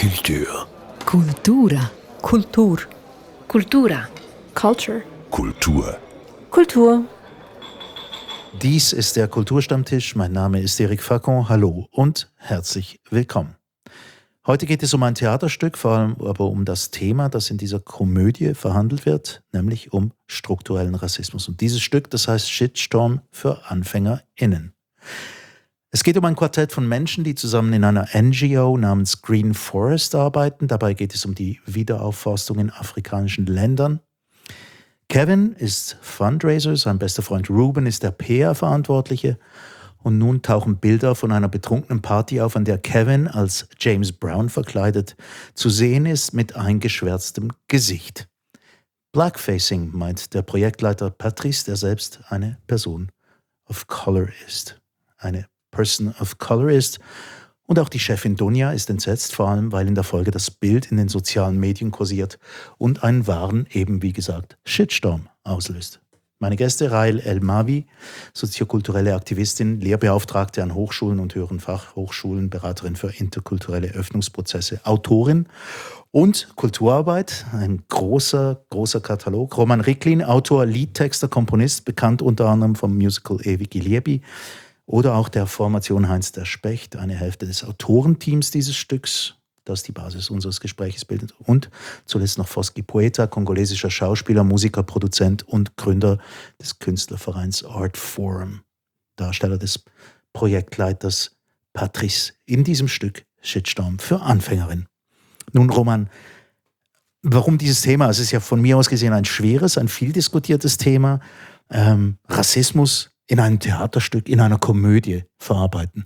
Kultur. Cultura. Kultur. Cultura. Culture. Kultur. Kultur. Dies ist der Kulturstammtisch. Mein Name ist Eric Facon. Hallo und herzlich willkommen. Heute geht es um ein Theaterstück, vor allem aber um das Thema, das in dieser Komödie verhandelt wird, nämlich um strukturellen Rassismus. Und dieses Stück, das heißt Shitstorm für AnfängerInnen. Es geht um ein Quartett von Menschen, die zusammen in einer NGO namens Green Forest arbeiten. Dabei geht es um die Wiederaufforstung in afrikanischen Ländern. Kevin ist Fundraiser, sein bester Freund Ruben ist der PR-Verantwortliche. Und nun tauchen Bilder von einer betrunkenen Party auf, an der Kevin als James Brown verkleidet zu sehen ist mit eingeschwärztem Gesicht. Blackfacing meint der Projektleiter Patrice, der selbst eine Person of Color ist. Eine Person of Color ist. Und auch die Chefin Dunja ist entsetzt, vor allem weil in der Folge das Bild in den sozialen Medien kursiert und einen wahren, eben wie gesagt, Shitstorm auslöst. Meine Gäste: Rahel El-Mawi, soziokulturelle Aktivistin, Lehrbeauftragte an Hochschulen und höheren Fachhochschulen, Beraterin für interkulturelle Öffnungsprozesse, Autorin und Kulturarbeit, ein großer Katalog. Roman Ricklin, Autor, Liedtexter, Komponist, bekannt unter anderem vom Musical Ewig Iliebi oder auch der Formation Heinz der Specht, eine Hälfte des Autorenteams dieses Stücks, das die Basis unseres Gesprächs bildet. Und zuletzt noch Foski Poeta, kongolesischer Schauspieler, Musiker, Produzent und Gründer des Künstlervereins Art Forum, Darsteller des Projektleiters Patrice in diesem Stück Shitstorm für Anfängerinnen. Nun, Roman, warum dieses Thema? Es ist ja von mir aus gesehen ein schweres, ein viel diskutiertes Thema. Rassismus in einem Theaterstück, in einer Komödie verarbeiten.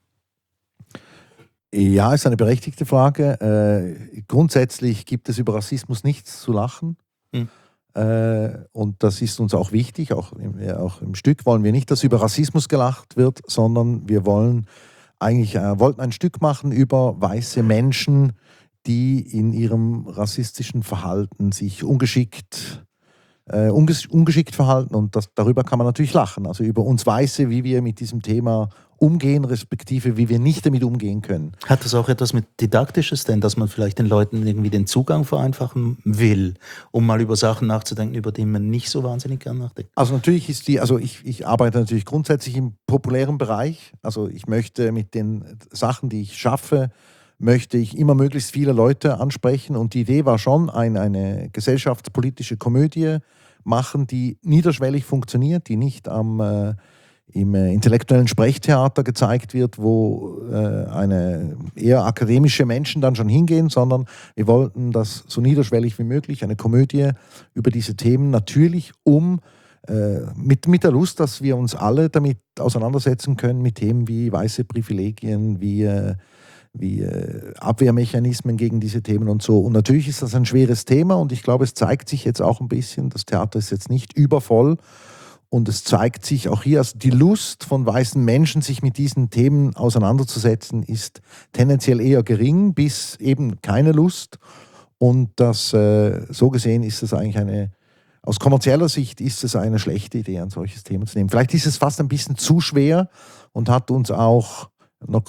Ja, ist eine berechtigte Frage. Grundsätzlich gibt es über Rassismus nichts zu lachen. Und das ist uns auch wichtig. Auch im Stück wollen wir nicht, dass über Rassismus gelacht wird, sondern wir wollten ein Stück machen über weiße Menschen, die in ihrem rassistischen Verhalten sich ungeschickt verhalten, und darüber kann man natürlich lachen. Also über uns Weiße, wie wir mit diesem Thema umgehen, respektive wie wir nicht damit umgehen können. Hat das auch etwas mit Didaktisches denn, dass man vielleicht den Leuten irgendwie den Zugang vereinfachen will, um mal über Sachen nachzudenken, über die man nicht so wahnsinnig gern nachdenkt? Also natürlich ich arbeite natürlich grundsätzlich im populären Bereich. Also ich möchte mit den Sachen, die ich schaffe, möchte ich immer möglichst viele Leute ansprechen, und die Idee war schon, eine gesellschaftspolitische Komödie machen, die niederschwellig funktioniert, die nicht im intellektuellen Sprechtheater gezeigt wird, wo eher akademische Menschen dann schon hingehen, sondern wir wollten das so niederschwellig wie möglich, eine Komödie über diese Themen, natürlich mit der Lust, dass wir uns alle damit auseinandersetzen können, mit Themen wie weiße Privilegien, wie Abwehrmechanismen gegen diese Themen und so. Und natürlich ist das ein schweres Thema, und ich glaube, es zeigt sich jetzt auch ein bisschen, das Theater ist jetzt nicht übervoll, und es zeigt sich auch hier, also die Lust von weißen Menschen, sich mit diesen Themen auseinanderzusetzen, ist tendenziell eher gering, bis eben keine Lust. Und so gesehen ist es eigentlich aus kommerzieller Sicht ist es eine schlechte Idee, ein solches Thema zu nehmen. Vielleicht ist es fast ein bisschen zu schwer und hat uns auch ein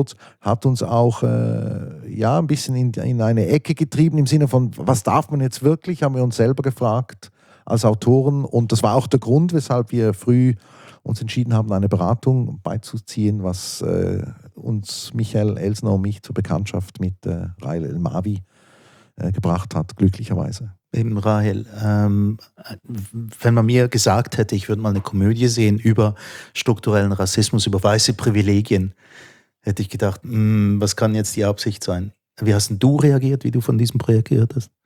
bisschen in eine Ecke getrieben, im Sinne von, was darf man jetzt wirklich, haben wir uns selber gefragt als Autoren. Und das war auch der Grund, weshalb wir früh uns entschieden haben, eine Beratung beizuziehen, was uns Michael Elsner und mich zur Bekanntschaft mit Rahel El-Mawi gebracht hat, glücklicherweise. Eben, Rahel, wenn man mir gesagt hätte, ich würde mal eine Komödie sehen über strukturellen Rassismus, über weiße Privilegien, hätte ich gedacht, was kann jetzt die Absicht sein? Wie hast denn du reagiert, wie du von diesem Projekt gehört hast?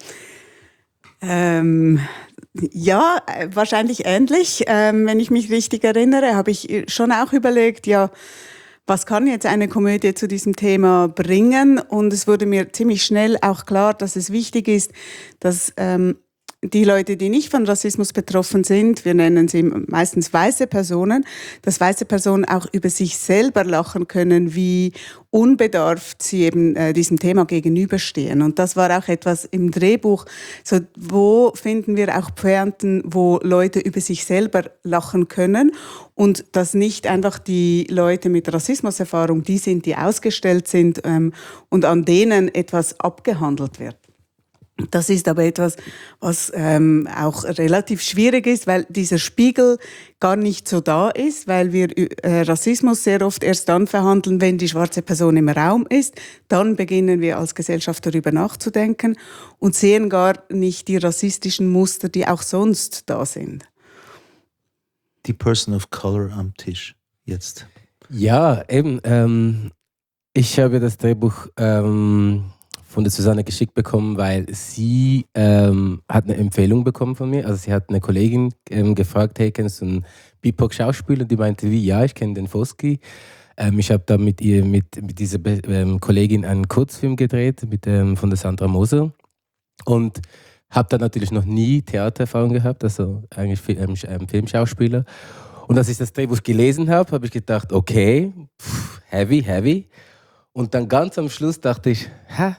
Ja, wahrscheinlich ähnlich. Wenn ich mich richtig erinnere, habe ich schon auch überlegt, ja, was kann jetzt eine Komödie zu diesem Thema bringen? Und es wurde mir ziemlich schnell auch klar, dass es wichtig ist, dass die Leute, die nicht von Rassismus betroffen sind, wir nennen sie meistens weiße Personen, dass weiße Personen auch über sich selber lachen können, wie unbedarft sie eben diesem Thema gegenüberstehen. Und das war auch etwas im Drehbuch, so, wo finden wir auch Pointen, wo Leute über sich selber lachen können und dass nicht einfach die Leute mit Rassismuserfahrung die sind, die ausgestellt sind und an denen etwas abgehandelt wird. Das ist aber etwas, was auch relativ schwierig ist, weil dieser Spiegel gar nicht so da ist, weil wir Rassismus sehr oft erst dann verhandeln, wenn die schwarze Person im Raum ist. Dann beginnen wir als Gesellschaft darüber nachzudenken und sehen gar nicht die rassistischen Muster, die auch sonst da sind. Die Person of Color am Tisch jetzt. Ja, eben. Ich habe das Drehbuch von der Susanne geschickt bekommen, weil sie hat eine Empfehlung bekommen von mir. Also sie hat eine Kollegin gefragt, hey, kennst du einen BIPOC-Schauspieler? Und die meinte, wie, ja, ich kenne den Foski. Ich habe da mit dieser Kollegin einen Kurzfilm gedreht von der Sandra Moser und habe da natürlich noch nie Theatererfahrung gehabt, also eigentlich Filmschauspieler. Und als ich das Drehbuch gelesen habe, habe ich gedacht, okay, heavy. Und dann ganz am Schluss dachte ich,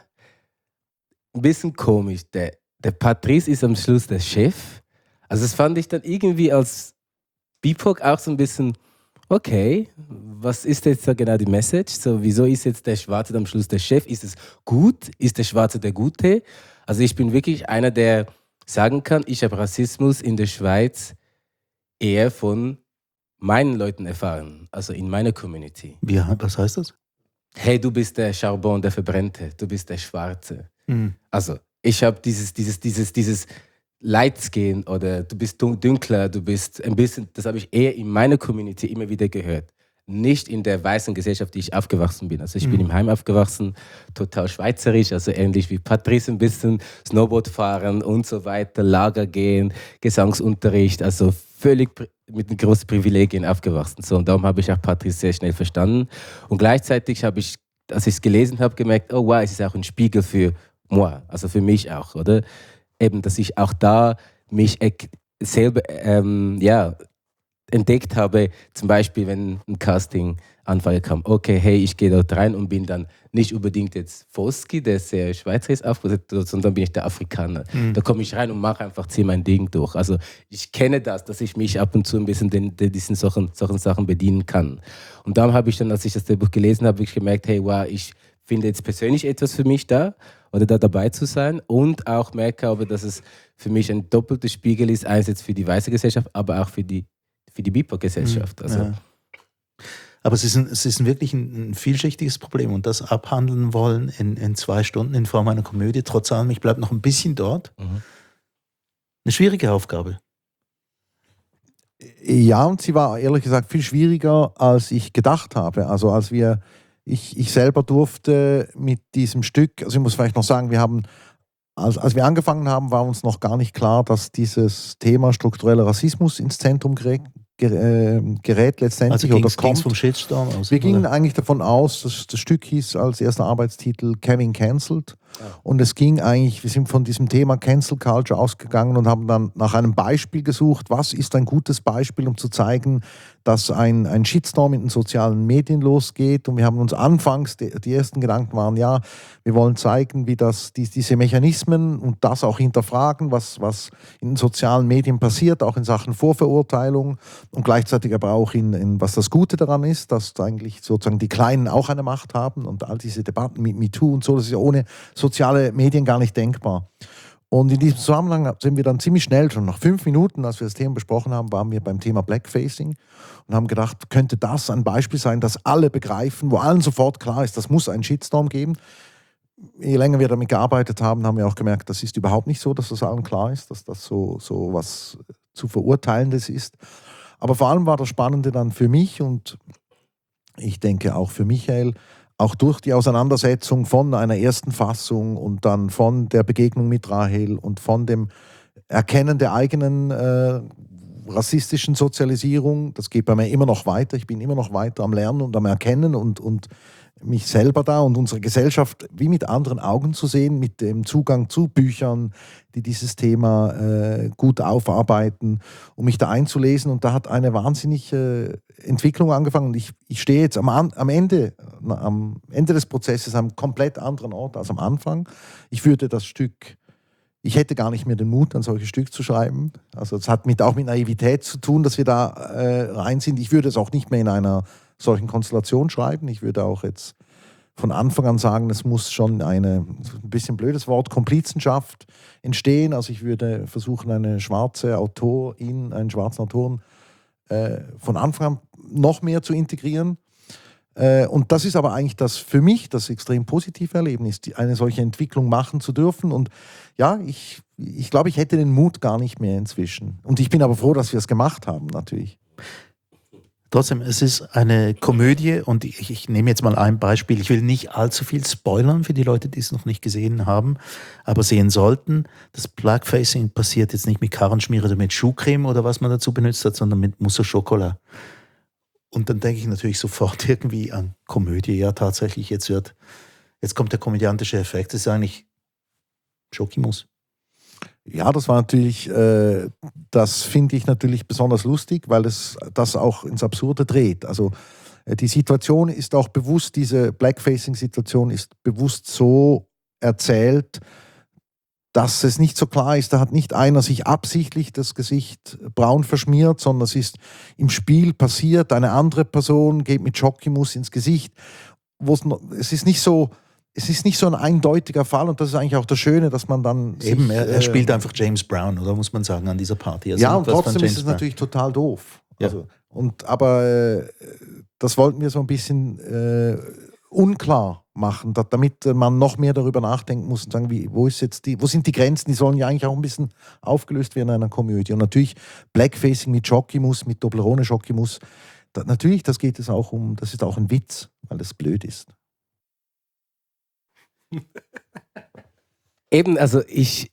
ein bisschen komisch. Der Patrice ist am Schluss der Chef. Also das fand ich dann irgendwie als BIPOC auch so ein bisschen, okay, was ist jetzt da genau die Message? So, wieso ist jetzt der Schwarze am Schluss der Chef? Ist es gut? Ist der Schwarze der Gute? Also ich bin wirklich einer, der sagen kann, ich habe Rassismus in der Schweiz eher von meinen Leuten erfahren, also in meiner Community. Was heißt das? Hey, du bist der Charbon, der Verbrennte, du bist der Schwarze. Also, ich habe dieses Lightskin oder du bist dunkler, du bist ein bisschen, das habe ich eher in meiner Community immer wieder gehört. Nicht in der weißen Gesellschaft, die ich aufgewachsen bin. Also ich bin im Heim aufgewachsen, total schweizerisch, also ähnlich wie Patrice ein bisschen, Snowboard fahren und so weiter, Lager gehen, Gesangsunterricht, also völlig mit großen Privilegien aufgewachsen. So, und darum habe ich auch Patrice sehr schnell verstanden. Und gleichzeitig habe ich, als ich es gelesen habe, gemerkt, oh wow, es ist auch ein Spiegel für moi, also für mich auch, oder? Eben, dass ich auch da mich selber entdeckt habe, zum Beispiel, wenn ein Casting-Anfrage kam, okay, hey, ich gehe dort rein und bin dann nicht unbedingt jetzt Foski, der sehr schweizerisch aufgesetzt, sondern bin ich der Afrikaner. Da komme ich rein und mache einfach, ziehe mein Ding durch. Also ich kenne das, dass ich mich ab und zu ein bisschen diesen solchen Sachen bedienen kann. Und darum habe ich dann, als ich das Buch gelesen habe, ich gemerkt, hey, wow, ich finde jetzt persönlich etwas für mich da oder da dabei zu sein und auch merke aber, dass es für mich ein doppelter Spiegel ist, einerseits für die weiße Gesellschaft, aber auch für die BIPOC-Gesellschaft. Also. Ja. Aber es ist wirklich ein vielschichtiges Problem und das abhandeln wollen in 2 Stunden in Form einer Komödie, trotz allem, ich bleibe noch ein bisschen dort. Eine schwierige Aufgabe. Ja, und sie war ehrlich gesagt viel schwieriger, als ich gedacht habe. Also ich selber durfte mit diesem Stück, also ich muss vielleicht noch sagen, wir haben, als wir angefangen haben, war uns noch gar nicht klar, dass dieses Thema struktureller Rassismus ins Zentrum gerät letztendlich. Also ging es vom Shitstorm aus? Wir gingen eigentlich davon aus, das Stück hieß als erster Arbeitstitel Kevin Cancelled. Und es ging eigentlich, wir sind von diesem Thema Cancel Culture ausgegangen und haben dann nach einem Beispiel gesucht, was ist ein gutes Beispiel, um zu zeigen, dass ein Shitstorm in den sozialen Medien losgeht. Und wir haben uns anfangs, die ersten Gedanken waren, ja, wir wollen zeigen, wie diese Mechanismen und das auch hinterfragen, was in den sozialen Medien passiert, auch in Sachen Vorverurteilung und gleichzeitig aber auch in was das Gute daran ist, dass eigentlich sozusagen die Kleinen auch eine Macht haben und all diese Debatten mit MeToo und so, das ist ja ohne soziale Medien gar nicht denkbar. Und in diesem Zusammenhang sind wir dann ziemlich schnell, schon nach 5 Minuten, als wir das Thema besprochen haben, waren wir beim Thema Blackfacing und haben gedacht, könnte das ein Beispiel sein, das alle begreifen, wo allen sofort klar ist, das muss einen Shitstorm geben. Je länger wir damit gearbeitet haben, haben wir auch gemerkt, das ist überhaupt nicht so, dass das allen klar ist, dass das so was zu Verurteilendes ist. Aber vor allem war das Spannende dann für mich und ich denke auch für Michael, auch durch die Auseinandersetzung von einer ersten Fassung und dann von der Begegnung mit Rahel und von dem Erkennen der eigenen rassistischen Sozialisierung, das geht bei mir immer noch weiter, ich bin immer noch weiter am Lernen und am Erkennen und mich selber da und unsere Gesellschaft wie mit anderen Augen zu sehen, mit dem Zugang zu Büchern, die dieses Thema gut aufarbeiten, um mich da einzulesen. Und da hat eine wahnsinnige Entwicklung angefangen. Und ich stehe jetzt am Ende des Prozesses am komplett anderen Ort als am Anfang. Ich hätte gar nicht mehr den Mut, ein solches Stück zu schreiben. Also es hat auch mit Naivität zu tun, dass wir da rein sind. Ich würde es auch nicht mehr in einer solchen Konstellation schreiben. Ich würde auch jetzt von Anfang an sagen, es muss schon ein bisschen blödes Wort, Komplizenschaft entstehen. Also ich würde versuchen, einen schwarzen Autoren von Anfang an noch mehr zu integrieren. Und das ist aber eigentlich für mich das extrem positive Erlebnis, eine solche Entwicklung machen zu dürfen. Und ja, ich glaube, ich hätte den Mut gar nicht mehr inzwischen. Und ich bin aber froh, dass wir es gemacht haben, natürlich. Trotzdem, es ist eine Komödie und ich nehme jetzt mal ein Beispiel. Ich will nicht allzu viel spoilern für die Leute, die es noch nicht gesehen haben, aber sehen sollten. Das Blackfacing passiert jetzt nicht mit Karrenschmiere oder mit Schuhcreme oder was man dazu benutzt hat, sondern mit Mousse au Chocolat. Und dann denke ich natürlich sofort irgendwie an Komödie. Ja, tatsächlich, jetzt kommt der komödiantische Effekt. Das ist eigentlich Schokimus. Ja, das war natürlich, das finde ich natürlich besonders lustig, weil es das auch ins Absurde dreht. Also die Situation ist auch bewusst, diese Blackfacing-Situation ist bewusst so erzählt, dass es nicht so klar ist, da hat nicht einer sich absichtlich das Gesicht braun verschmiert, sondern es ist im Spiel passiert, eine andere Person geht mit Schokimus ins Gesicht. Es ist nicht so ein eindeutiger Fall und das ist eigentlich auch das Schöne, dass man dann eben, er spielt einfach James Brown, oder muss man sagen, an dieser Party. Also ja, und trotzdem ist es natürlich total doof. Ja. Also, aber das wollten wir so ein bisschen unklar machen, damit man noch mehr darüber nachdenken muss und sagen, wo sind die Grenzen? Die sollen ja eigentlich auch ein bisschen aufgelöst werden in einer Komödie. Und natürlich Blackfacing mit Schokimus, mit Toblerone Schokimus, natürlich, das ist auch ein Witz, weil es blöd ist. Eben, also ich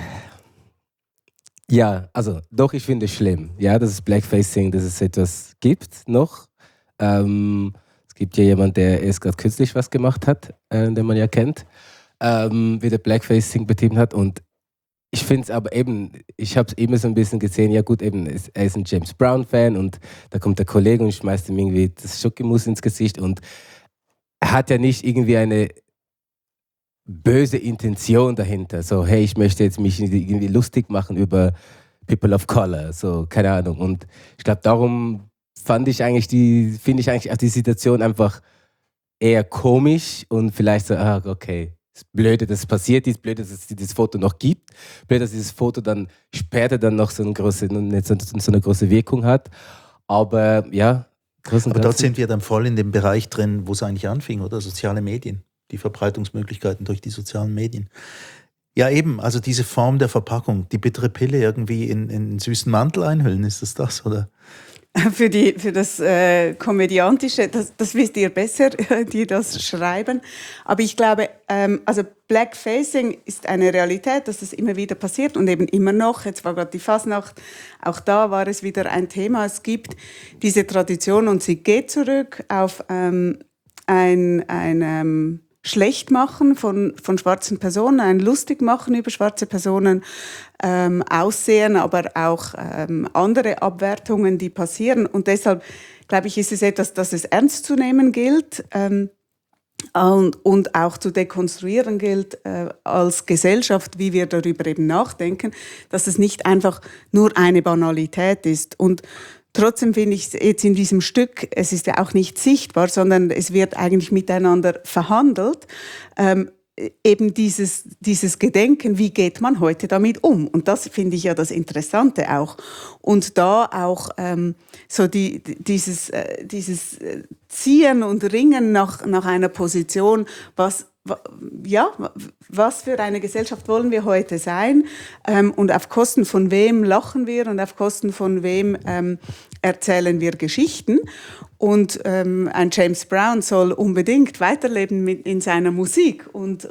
finde es schlimm, ja, dass es Blackfacing, dass es etwas gibt noch. Es gibt ja jemanden, der erst gerade kürzlich was gemacht hat, den man ja kennt, wie der Blackfacing betrieben hat. Und ich finde es aber eben, ich habe es immer so ein bisschen gesehen, ja gut, eben, er ist ein James Brown-Fan und da kommt der Kollege und schmeißt ihm irgendwie das Schokimus ins Gesicht und er hat ja nicht irgendwie eine böse Intention dahinter. So, hey, ich möchte jetzt mich irgendwie lustig machen über People of Color, so, keine Ahnung. Und ich glaube, darum finde ich eigentlich auch die Situation einfach eher komisch und vielleicht so, okay, es ist blöd, dass es passiert ist, blöd, dass es dieses Foto noch gibt, blöd, dass dieses Foto dann später dann noch so eine große Wirkung hat. Aber ja, aber dort sind wir dann voll in dem Bereich drin, wo es eigentlich anfing, oder? Soziale Medien, die Verbreitungsmöglichkeiten durch die sozialen Medien. Ja, eben, also diese Form der Verpackung, die bittere Pille irgendwie in einen süßen Mantel einhüllen, ist das, oder? Für das Komödiantische, das wisst ihr besser, die das schreiben. Aber ich glaube, also Blackfacing ist eine Realität, dass das immer wieder passiert und eben immer noch. Jetzt war gerade die Fasnacht, auch da war es wieder ein Thema. Es gibt diese Tradition und sie geht zurück auf ein Schlechtmachen von schwarzen Personen, ein Lustigmachen über schwarze Personen, Aussehen, aber auch andere Abwertungen, die passieren. Und deshalb, glaube ich, ist es etwas, das es ernst zu nehmen gilt und auch zu dekonstruieren gilt als Gesellschaft, wie wir darüber eben nachdenken, dass es nicht einfach nur eine Banalität ist. Und trotzdem finde ich jetzt in diesem Stück, es ist ja auch nicht sichtbar, sondern es wird eigentlich miteinander verhandelt, eben dieses Gedenken, wie geht man heute damit um? Und das finde ich ja das Interessante auch. Und da auch so dieses Ziehen und Ringen nach einer Position, was für eine Gesellschaft wollen wir heute sein und auf Kosten von wem lachen wir und auf Kosten von wem erzählen wir Geschichten. Und ein James Brown soll unbedingt weiterleben in seiner Musik und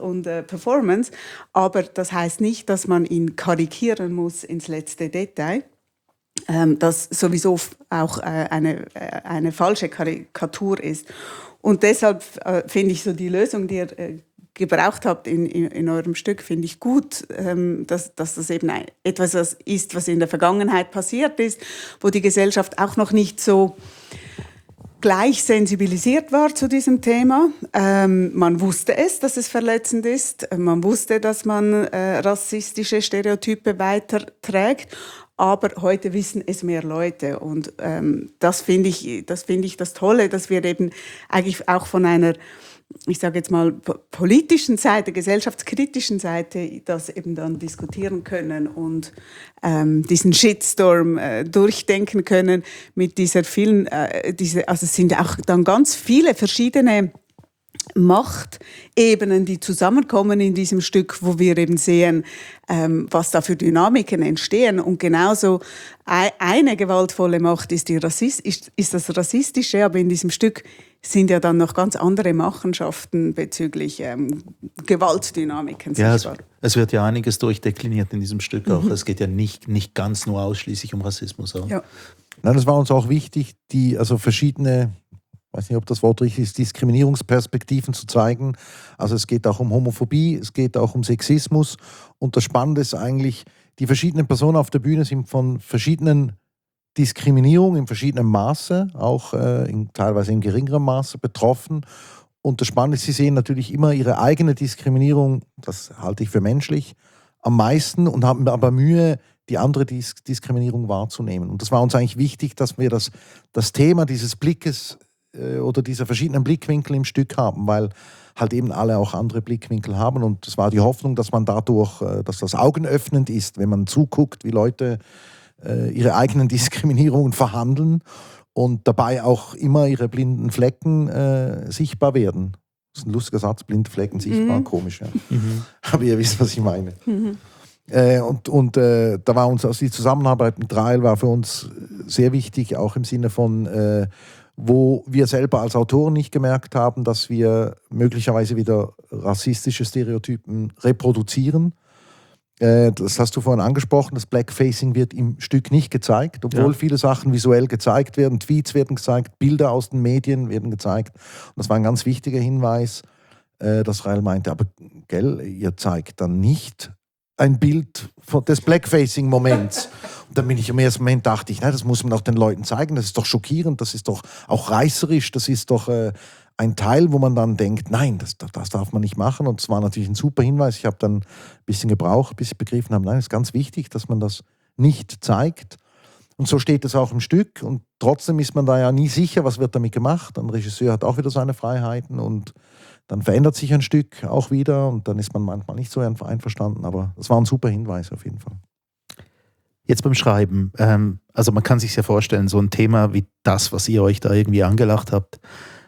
Performance, aber das heißt nicht, dass man ihn karikieren muss ins letzte Detail. das sowieso auch eine falsche Karikatur ist. Und deshalb finde ich so die Lösung, die ihr gebraucht habt in eurem Stück, finde ich gut, dass das eben etwas ist, was in der Vergangenheit passiert ist, wo die Gesellschaft auch noch nicht so gleich sensibilisiert war zu diesem Thema. Man wusste dass es verletzend ist. Man wusste, dass man rassistische Stereotype weiterträgt. Aber heute wissen es mehr Leute. Und das finde ich das Tolle, dass wir eben eigentlich auch von einer, ich sage jetzt mal, politischen Seite, gesellschaftskritischen Seite das eben dann diskutieren können und diesen Shitstorm durchdenken können mit dieser vielen, also es sind ja auch dann ganz viele verschiedene Machtebenen, die zusammenkommen in diesem Stück, wo wir eben sehen, was da für Dynamiken entstehen. Und genauso eine gewaltvolle Macht ist das Rassistische, aber in diesem Stück sind ja dann noch ganz andere Machenschaften bezüglich Gewaltdynamiken sichtbar. Es wird ja einiges durchdekliniert in diesem Stück auch. Es geht ja nicht ganz nur ausschließlich um Rassismus auch. Ja. Nein, das war uns auch wichtig, verschiedene, ich weiß nicht, ob das Wort richtig ist, Diskriminierungsperspektiven zu zeigen. Also es geht auch um Homophobie, es geht auch um Sexismus. Und das Spannende ist eigentlich, die verschiedenen Personen auf der Bühne sind von verschiedenen Diskriminierungen in verschiedenem Maße, auch teilweise in geringerem Maße betroffen. Und das Spannende ist, sie sehen natürlich immer ihre eigene Diskriminierung, das halte ich für menschlich, am meisten und haben aber Mühe, die andere Diskriminierung wahrzunehmen. Und das war uns eigentlich wichtig, dass wir das Thema dieses Blickes oder dieser verschiedenen Blickwinkel im Stück haben, weil halt eben alle auch andere Blickwinkel haben. Und es war die Hoffnung, dass man dadurch, dass das augenöffnend ist, wenn man zuguckt, wie Leute ihre eigenen Diskriminierungen verhandeln und dabei auch immer ihre blinden Flecken sichtbar werden. Das ist ein lustiger Satz, blinde Flecken sichtbar, komisch. Ja. Aber ihr wisst, was ich meine. Da war uns die Zusammenarbeit mit Rahel war für uns sehr wichtig, auch im Sinne von wo wir selber als Autoren nicht gemerkt haben, dass wir möglicherweise wieder rassistische Stereotypen reproduzieren. Das hast du vorhin angesprochen, das Blackfacing wird im Stück nicht gezeigt, obwohl viele Sachen visuell gezeigt werden, Tweets werden gezeigt, Bilder aus den Medien werden gezeigt. Und das war ein ganz wichtiger Hinweis, dass Rahel meinte, aber ihr zeigt dann nicht ein Bild des Blackfacing-Moments. Und dann bin ich im ersten Moment, dachte ich, das muss man auch den Leuten zeigen, das ist doch schockierend, das ist doch auch reißerisch, das ist doch ein Teil, wo man dann denkt, nein, das darf man nicht machen. Und es war natürlich ein super Hinweis. Ich habe dann ein bisschen gebraucht, bis ich begriffen habe, nein, es ist ganz wichtig, dass man das nicht zeigt. Und so steht es auch im Stück. Und trotzdem ist man da ja nie sicher, was wird damit gemacht. Ein Regisseur hat auch wieder seine Freiheiten und dann verändert sich ein Stück auch wieder und dann ist man manchmal nicht so einverstanden. Aber das war ein super Hinweis auf jeden Fall. Jetzt beim Schreiben, also man kann sich ja vorstellen, so ein Thema wie das, was ihr euch da irgendwie angelacht habt,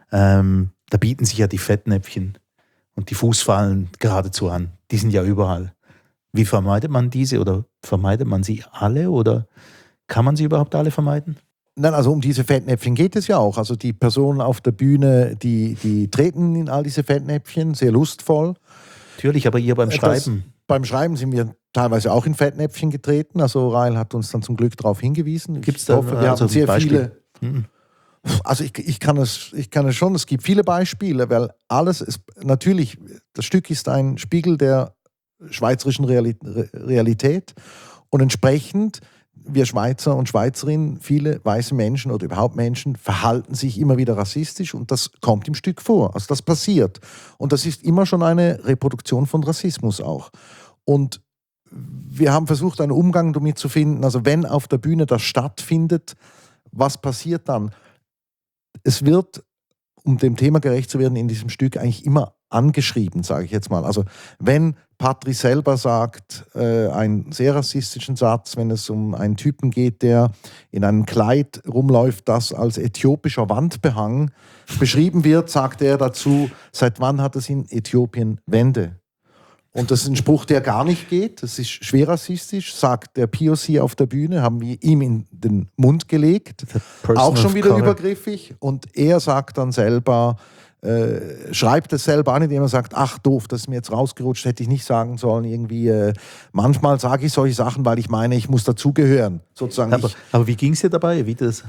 da bieten sich ja die Fettnäpfchen und die Fußfallen geradezu an. Die sind ja überall. Wie vermeidet man diese oder vermeidet man sie alle oder kann man sie überhaupt alle vermeiden? Nein, also um diese Fettnäpfchen geht es ja auch. Also die Personen auf der Bühne, die treten in all diese Fettnäpfchen, sehr lustvoll. Natürlich, aber ihr beim Schreiben? Beim Schreiben sind wir teilweise auch in Fettnäpfchen getreten. Also Rahel hat uns dann zum Glück darauf hingewiesen. Gibt es da wir haben sehr viele. Also ich kann es schon, es gibt viele Beispiele, weil alles ist, natürlich, das Stück ist ein Spiegel der schweizerischen Realität und entsprechend, wir Schweizer und Schweizerinnen, viele weiße Menschen oder überhaupt Menschen verhalten sich immer wieder rassistisch und das kommt im Stück vor, also das passiert und das ist immer schon eine Reproduktion von Rassismus auch und wir haben versucht, einen Umgang damit zu finden, also wenn auf der Bühne das stattfindet, was passiert dann? Es wird, um dem Thema gerecht zu werden, in diesem Stück eigentlich immer angeschrieben, sage ich jetzt mal. Also wenn Patrice selber sagt, einen sehr rassistischen Satz, wenn es um einen Typen geht, der in einem Kleid rumläuft, das als äthiopischer Wandbehang beschrieben wird, sagt er dazu, seit wann hat es in Äthiopien Wände? Und das ist ein Spruch, der gar nicht geht. Das ist schwer rassistisch, sagt der POC auf der Bühne, haben wir ihm in den Mund gelegt. Auch schon wieder übergriffig. Und er sagt dann selber, schreibt es selber an, indem er sagt, ach doof, das ist mir jetzt rausgerutscht, hätte ich nicht sagen sollen. Irgendwie, manchmal sage ich solche Sachen, weil ich meine, ich muss dazugehören. Sozusagen. Aber wie ging es dir dabei? Wie das?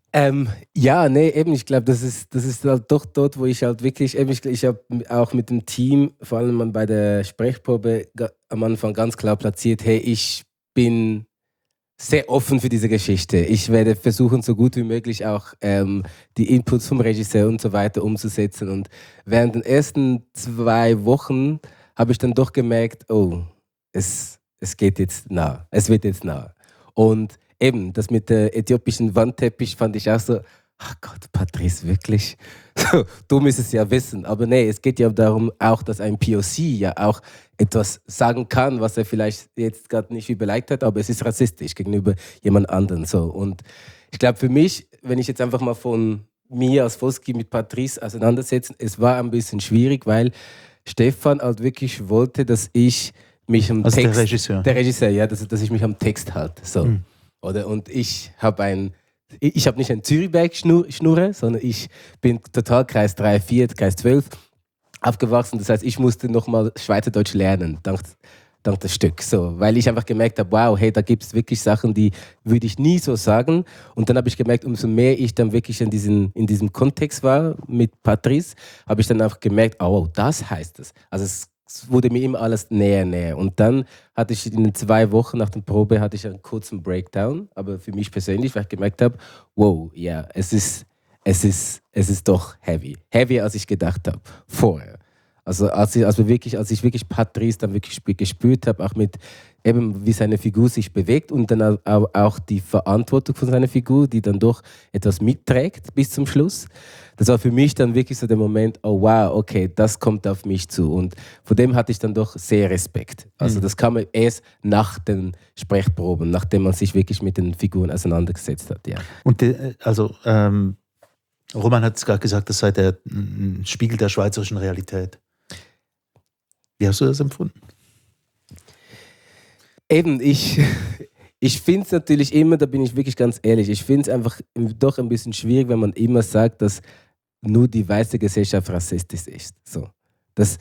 Ich glaube, das ist halt doch dort, wo ich halt wirklich, ich habe auch mit dem Team, vor allem bei der Sprechprobe, am Anfang ganz klar platziert, hey, ich bin sehr offen für diese Geschichte. Ich werde versuchen, so gut wie möglich auch die Inputs vom Regisseur und so weiter umzusetzen. Und während den ersten 2 Wochen habe ich dann doch gemerkt, oh, es geht jetzt nah, es wird jetzt nah. Und eben, das mit der äthiopischen Wandteppich fand ich auch so, ach Gott, Patrice, wirklich? So, du müsstest es ja wissen. Aber nee, es geht ja darum auch, dass ein POC ja auch etwas sagen kann, was er vielleicht jetzt gerade nicht überlegt hat, aber es ist rassistisch gegenüber jemand anderem. So. Und ich glaube für mich, wenn ich jetzt einfach mal von mir als Foski mit Patrice auseinandersetze, es war ein bisschen schwierig, weil Stefan halt wirklich wollte, dass ich mich am Text... Der Regisseur, ja, dass ich mich am Text halte. So. Oder? Und ich habe nicht ein Zürichberg-Schnurre, sondern ich bin total Kreis 3, 4, Kreis 12 aufgewachsen. Das heißt, ich musste nochmal Schweizerdeutsch lernen, dank das Stück. So, weil ich einfach gemerkt habe, wow, hey, da gibt es wirklich Sachen, die würde ich nie so sagen. Und dann habe ich gemerkt, umso mehr ich dann wirklich in diesem Kontext war mit Patrice, habe ich dann auch gemerkt, oh, das heißt es. Also es wurde mir immer alles näher. Und dann hatte ich in den 2 Wochen nach der Probe hatte ich einen kurzen Breakdown, aber für mich persönlich, weil ich gemerkt habe, wow, ja, es ist doch heavy. Heavier, als ich gedacht habe, vorher. Also als ich wirklich Patrice dann wirklich gespürt habe, auch mit eben wie seine Figur sich bewegt und dann auch die Verantwortung von seiner Figur, die dann doch etwas mitträgt bis zum Schluss. Das war für mich dann wirklich so der Moment, oh wow, okay, das kommt auf mich zu. Und vor dem hatte ich dann doch sehr Respekt. Also das kam erst nach den Sprechproben, nachdem man sich wirklich mit den Figuren auseinandergesetzt hat. Ja. Und Roman hat es gerade gesagt, das sei der Spiegel der schweizerischen Realität. Wie hast du das empfunden? Eben, ich finde es natürlich immer, da bin ich wirklich ganz ehrlich, ich finde es einfach doch ein bisschen schwierig, wenn man immer sagt, dass nur die weiße Gesellschaft rassistisch ist. So. Das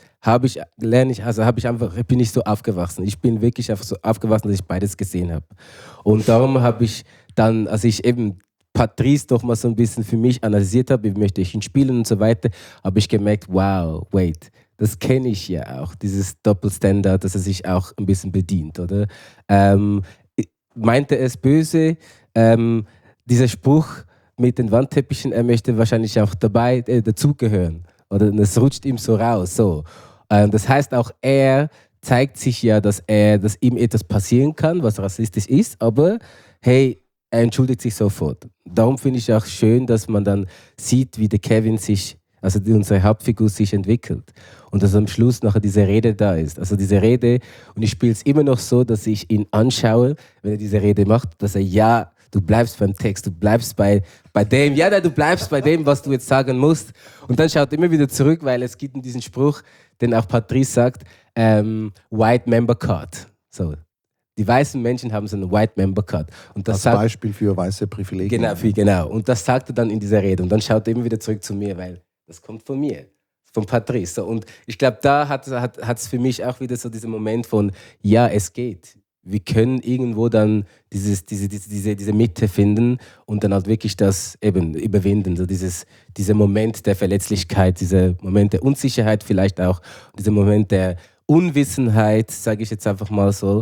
bin ich so aufgewachsen. Ich bin wirklich einfach so aufgewachsen, dass ich beides gesehen habe. Und darum habe ich dann, als ich eben Patrice doch mal so ein bisschen für mich analysiert habe, wie möchte ich ihn spielen und so weiter, habe ich gemerkt, wow, wait, das kenne ich ja auch, dieses Doppelstandard, dass er sich auch ein bisschen bedient, oder? Meinte er es böse? Dieser Spruch mit den Wandteppichen, er möchte wahrscheinlich auch dazugehören. Oder es rutscht ihm so raus. So. Das heißt, auch er zeigt sich ja, dass ihm etwas passieren kann, was rassistisch ist, aber hey, er entschuldigt sich sofort. Darum finde ich auch schön, dass man dann sieht, wie der Kevin unsere Hauptfigur sich entwickelt. Und dass am Schluss nachher diese Rede da ist. Also diese Rede, und ich spiele es immer noch so, dass ich ihn anschaue, wenn er diese Rede macht, dass er, ja, du bleibst beim Text, du bleibst bei dem, du bleibst bei dem, was du jetzt sagen musst. Und dann schaut er immer wieder zurück, weil es gibt diesen Spruch, den auch Patrice sagt, White Member Card. So. Die weißen Menschen haben so einen White Member Card. Und das als Beispiel für weiße Privilegien. Genau. Und das sagt er dann in dieser Rede. Und dann schaut er immer wieder zurück zu mir, weil das kommt von mir, von Patrice. Und ich glaube, da hat es für mich auch wieder so diesen Moment von, ja, es geht. Wir können irgendwo dann diese Mitte finden und dann halt wirklich das eben überwinden. So dieser Moment der Verletzlichkeit, dieser Moment der Unsicherheit vielleicht auch, dieser Moment der Unwissenheit, sage ich jetzt einfach mal so.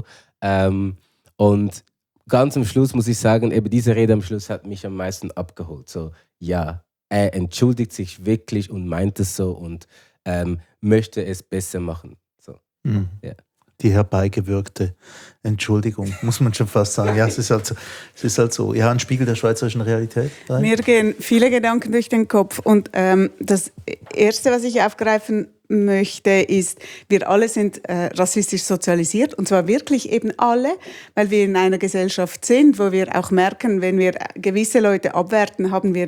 Und ganz am Schluss muss ich sagen, eben diese Rede am Schluss hat mich am meisten abgeholt. So, ja, er entschuldigt sich wirklich und meint es so und möchte es besser machen. So. Ja. Die herbeigewirkte Entschuldigung, muss man schon fast sagen. Ja, es ist halt so. Ja, ein Spiegel der schweizerischen Realität. Mir gehen viele Gedanken durch den Kopf. Und das Erste, was ich aufgreifen möchte, ist, wir alle sind rassistisch sozialisiert. Und zwar wirklich eben alle, weil wir in einer Gesellschaft sind, wo wir auch merken, wenn wir gewisse Leute abwerten,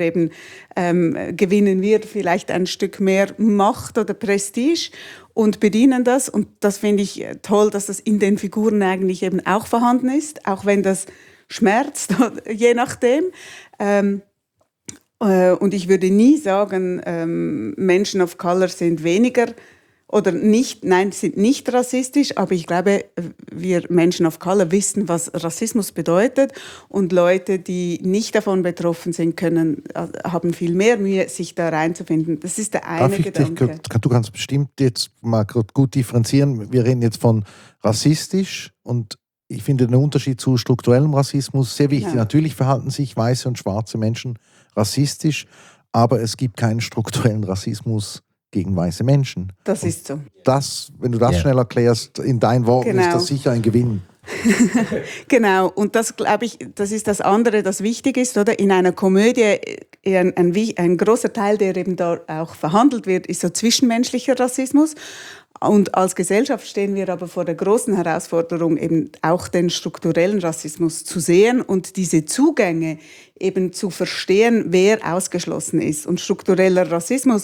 gewinnen wir vielleicht ein Stück mehr Macht oder Prestige und bedienen das. Und das finde ich toll, dass das in den Figuren eigentlich eben auch vorhanden ist, auch wenn das schmerzt, je nachdem. Und ich würde nie sagen, Menschen of Color sind weniger oder nicht, nein, sind nicht rassistisch, aber ich glaube, wir Menschen of Color wissen, was Rassismus bedeutet, und Leute, die nicht davon betroffen sind, haben viel mehr Mühe, sich da reinzufinden. Das ist der eine Gedanke. Du kannst bestimmt jetzt mal gut differenzieren. Wir reden jetzt von rassistisch, und ich finde den Unterschied zu strukturellem Rassismus sehr wichtig. Ja. Natürlich verhalten sich weiße und schwarze Menschen rassistisch, aber es gibt keinen strukturellen Rassismus gegen weiße Menschen. Das ist so. Wenn du das schnell erklärst, in deinen Worten, ist das sicher ein Gewinn. Genau, und das, glaube ich, das ist das andere, das wichtig ist, oder? In einer Komödie, ein großer Teil, der eben da auch verhandelt wird, ist so zwischenmenschlicher Rassismus. Und als Gesellschaft stehen wir aber vor der großen Herausforderung, eben auch den strukturellen Rassismus zu sehen und diese Zugänge eben zu verstehen, wer ausgeschlossen ist. Und struktureller Rassismus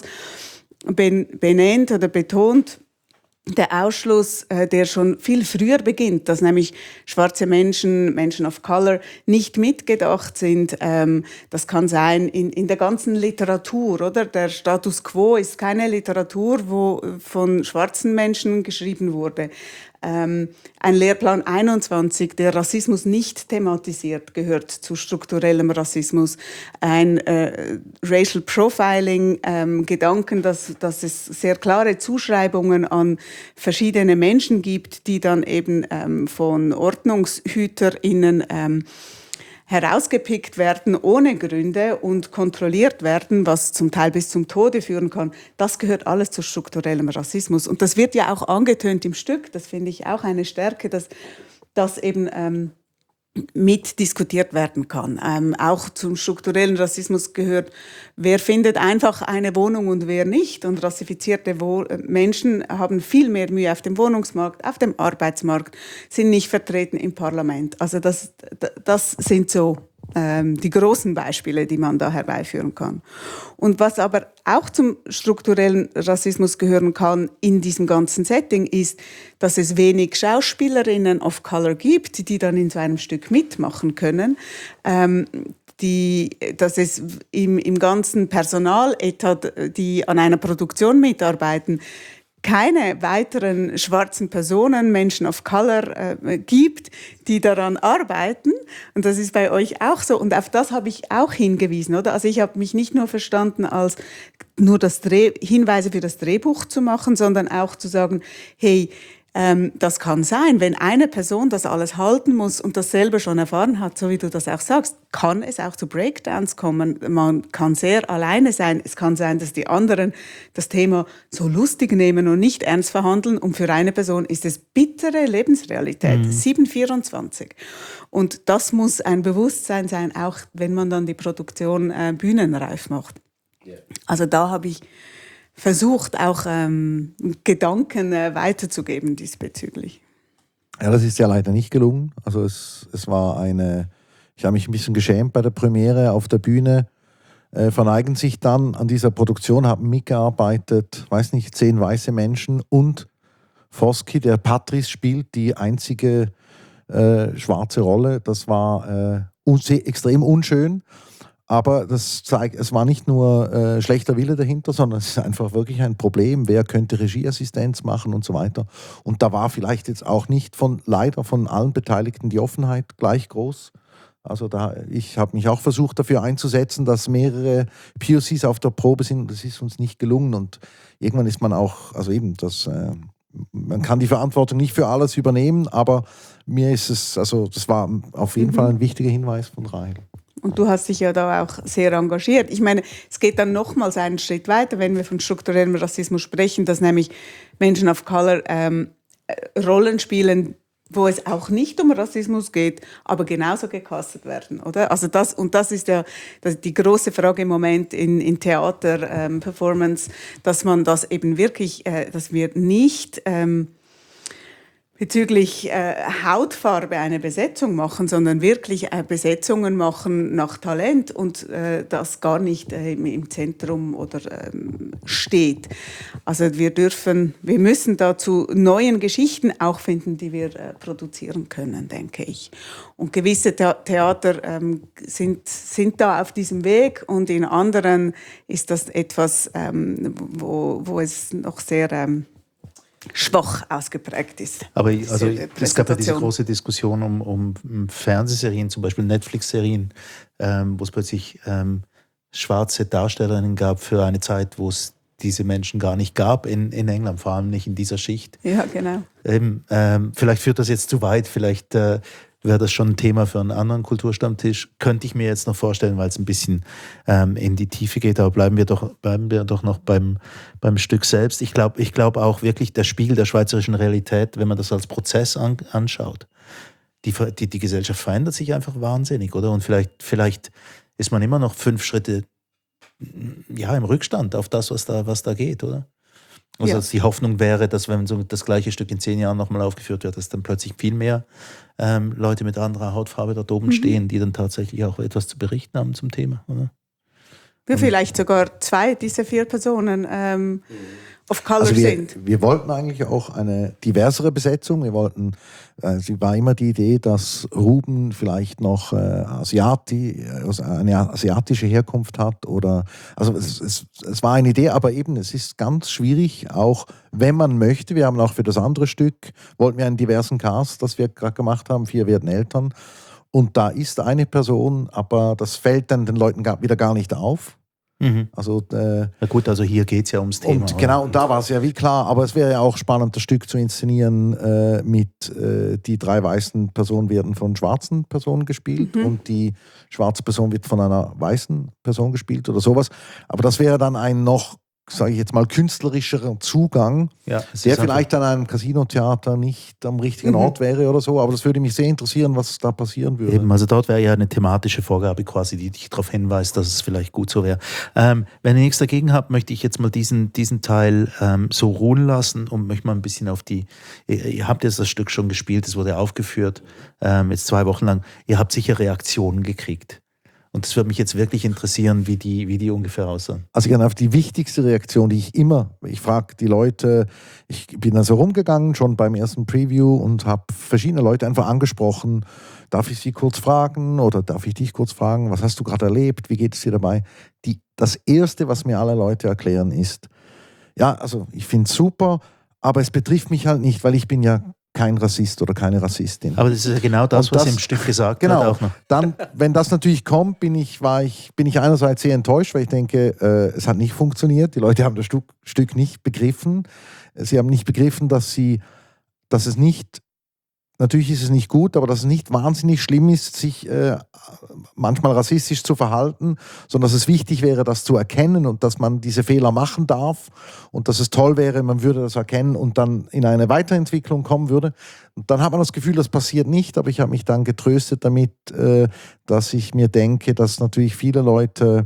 benennt oder betont der Ausschluss, der schon viel früher beginnt, dass nämlich schwarze Menschen, Menschen of Color, nicht mitgedacht sind. Das kann sein in der ganzen Literatur, oder? Der Status Quo ist keine Literatur, wo von schwarzen Menschen geschrieben wurde. Ein Lehrplan 21, der Rassismus nicht thematisiert, gehört zu strukturellem Rassismus. Ein Racial Profiling, Gedanken, dass es sehr klare Zuschreibungen an verschiedene Menschen gibt, die dann eben von OrdnungshüterInnen herausgepickt werden ohne Gründe und kontrolliert werden, was zum Teil bis zum Tode führen kann. Das gehört alles zu strukturellem Rassismus. Und das wird ja auch angetönt im Stück. Das finde ich auch eine Stärke, dass das eben mitdiskutiert werden kann. Auch zum strukturellen Rassismus gehört, wer findet einfach eine Wohnung und wer nicht. Und rassifizierte Menschen haben viel mehr Mühe auf dem Wohnungsmarkt, auf dem Arbeitsmarkt, sind nicht vertreten im Parlament. Also das sind so die großen Beispiele, die man da herbeiführen kann. Und was aber auch zum strukturellen Rassismus gehören kann in diesem ganzen Setting, ist, dass es wenig Schauspielerinnen of Color gibt, die dann in so einem Stück mitmachen können. Dass es im ganzen Personaletat, die an einer Produktion mitarbeiten, keine weiteren schwarzen Personen, Menschen of Color, gibt, die daran arbeiten. Und das ist bei euch auch so. Und auf das habe ich auch hingewiesen, oder? Also ich habe mich nicht nur verstanden, als nur Hinweise für das Drehbuch zu machen, sondern auch zu sagen, hey, das kann sein, wenn eine Person das alles halten muss und das selber schon erfahren hat, so wie du das auch sagst, kann es auch zu Breakdowns kommen. Man kann sehr alleine sein. Es kann sein, dass die anderen das Thema so lustig nehmen und nicht ernst verhandeln. Und für eine Person ist es bittere Lebensrealität. 7/24. Und das muss ein Bewusstsein sein, auch wenn man dann die Produktion bühnenreif macht. Yeah. Also da habe ich versucht, auch Gedanken weiterzugeben diesbezüglich. Ja, das ist ja leider nicht gelungen. Also es war ich habe mich ein bisschen geschämt bei der Premiere auf der Bühne. Verneigen sich dann an dieser Produktion, haben mitgearbeitet, 10 weiße Menschen und Foski, der Patrice spielt, die einzige schwarze Rolle. Das war extrem unschön. Aber das zeigt, es war nicht nur schlechter Wille dahinter, sondern es ist einfach wirklich ein Problem. Wer könnte Regieassistenz machen und so weiter. Und da war vielleicht jetzt auch nicht leider von allen Beteiligten die Offenheit gleich groß. Also ich habe mich auch versucht dafür einzusetzen, dass mehrere POCs auf der Probe sind. Das ist uns nicht gelungen. Und irgendwann ist man auch, man kann die Verantwortung nicht für alles übernehmen, aber mir ist es, das war auf jeden Fall ein wichtiger Hinweis von Rahel. Und du hast dich ja da auch sehr engagiert. Ich meine, es geht dann nochmals einen Schritt weiter, wenn wir von strukturellem Rassismus sprechen, dass nämlich Menschen of Color Rollen spielen, wo es auch nicht um Rassismus geht, aber genauso gecastet werden, oder? Also das ist ja die große Frage im Moment in Theater, Performance, dass man das eben wirklich, dass wir nicht bezüglich Hautfarbe eine Besetzung machen, sondern wirklich Besetzungen machen nach Talent und das gar nicht im Zentrum oder steht. Also wir müssen dazu neuen Geschichten auch finden, die wir produzieren können, denke ich. Und gewisse Theater sind da auf diesem Weg und in anderen ist das etwas, wo es noch sehr schwach ausgeprägt ist. Aber also, es gab ja diese große Diskussion um Fernsehserien, zum Beispiel Netflix-Serien, wo es plötzlich schwarze Darstellerinnen gab für eine Zeit, wo es diese Menschen gar nicht gab in England, vor allem nicht in dieser Schicht. Ja, genau. Vielleicht führt das jetzt zu weit, vielleicht wäre das schon ein Thema für einen anderen Kulturstammtisch. Könnte ich mir jetzt noch vorstellen, weil es ein bisschen in die Tiefe geht, aber bleiben wir doch noch beim Stück selbst. Ich glaube auch wirklich, der Spiegel der schweizerischen Realität, wenn man das als Prozess anschaut, die Gesellschaft verändert sich einfach wahnsinnig, oder? Und vielleicht ist man immer noch 5 Schritte im Rückstand auf das, was da geht, oder? Also die Hoffnung wäre, dass wenn so das gleiche Stück in 10 Jahren nochmal aufgeführt wird, dass dann plötzlich viel mehr Leute mit anderer Hautfarbe dort oben stehen, die dann tatsächlich auch etwas zu berichten haben zum Thema, oder? Ja, vielleicht sogar 2 dieser 4 Personen of Color sind. Wir wollten eigentlich auch eine diversere Besetzung. Wir wollten, es war immer die Idee, dass Ruben vielleicht noch eine asiatische Herkunft hat oder, also es war eine Idee, aber eben es ist ganz schwierig, auch wenn man möchte. Wir haben auch für das andere Stück, wollten wir einen diversen Cast, das wir gerade gemacht haben, 4 werden Eltern. Und da ist eine Person, aber das fällt dann den Leuten wieder gar nicht auf. Also, na gut, also hier geht es ja ums Thema. Und genau, und da war es ja wie klar, aber es wäre ja auch spannend, das Stück zu inszenieren die 3 weißen Personen werden von schwarzen Personen gespielt und die schwarze Person wird von einer weißen Person gespielt oder sowas. Aber das wäre dann ein noch, sage ich jetzt mal, künstlerischerer Zugang, der vielleicht an einem Casino-Theater nicht am richtigen Ort wäre oder so, aber das würde mich sehr interessieren, was da passieren würde. Eben, also dort wäre ja eine thematische Vorgabe quasi, die dich darauf hinweist, dass es vielleicht gut so wäre. Wenn ihr nichts dagegen habt, möchte ich jetzt mal diesen Teil so ruhen lassen und möchte mal ein bisschen auf ihr habt jetzt das Stück schon gespielt, es wurde aufgeführt, jetzt 2 Wochen lang, ihr habt sicher Reaktionen gekriegt. Und das würde mich jetzt wirklich interessieren, wie die ungefähr aussahen. Also auf die wichtigste Reaktion, die ich frage die Leute, ich bin da so rumgegangen, schon beim ersten Preview und habe verschiedene Leute einfach angesprochen, darf ich Sie kurz fragen oder darf ich dich kurz fragen, was hast du gerade erlebt, wie geht es dir dabei? Das Erste, was mir alle Leute erklären ist, ja, also ich finde es super, aber es betrifft mich halt nicht, weil ich bin ja kein Rassist oder keine Rassistin. Aber das ist ja genau das, was im Stück gesagt wird. Auch noch. Dann, wenn das natürlich kommt, bin ich einerseits sehr enttäuscht, weil ich denke, es hat nicht funktioniert. Die Leute haben das Stück nicht begriffen. Sie haben nicht begriffen, dass es nicht, natürlich ist es nicht gut, aber dass es nicht wahnsinnig schlimm ist, sich manchmal rassistisch zu verhalten, sondern dass es wichtig wäre, das zu erkennen und dass man diese Fehler machen darf und dass es toll wäre, man würde das erkennen und dann in eine Weiterentwicklung kommen würde. Und dann hat man das Gefühl, das passiert nicht, aber ich habe mich dann getröstet damit, dass ich mir denke, dass natürlich viele Leute,